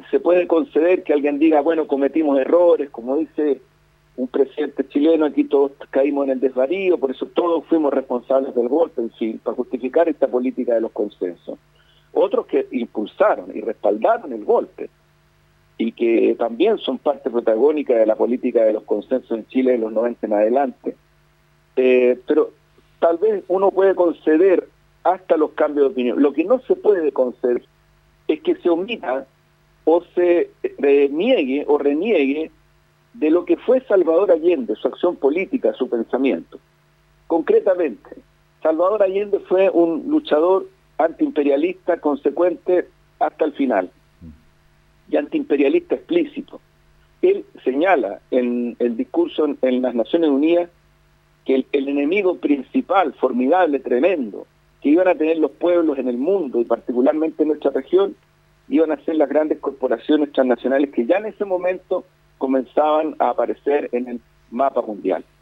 se puede conceder que alguien diga, bueno, cometimos errores, como dice un presidente chileno, aquí todos caímos en el desvarío, por eso todos fuimos responsables del golpe, en fin, para justificar esta política de los consensos. Otros que impulsaron y respaldaron el golpe, y que también son parte protagónica de la política de los consensos en Chile de los 90 en adelante. Pero tal vez uno puede conceder hasta los cambios de opinión. Lo que no se puede conceder es que se omita o se niegue o reniegue de lo que fue Salvador Allende, su acción política, su pensamiento. Concretamente, Salvador Allende fue un luchador antiimperialista consecuente hasta el final, y antiimperialista explícito. Él señala en el discurso en las Naciones Unidas que el enemigo principal, formidable, tremendo, que iban a tener los pueblos en el mundo, y particularmente en nuestra región, iban a ser las grandes corporaciones transnacionales que ya en ese momento comenzaban a aparecer en el mapa mundial.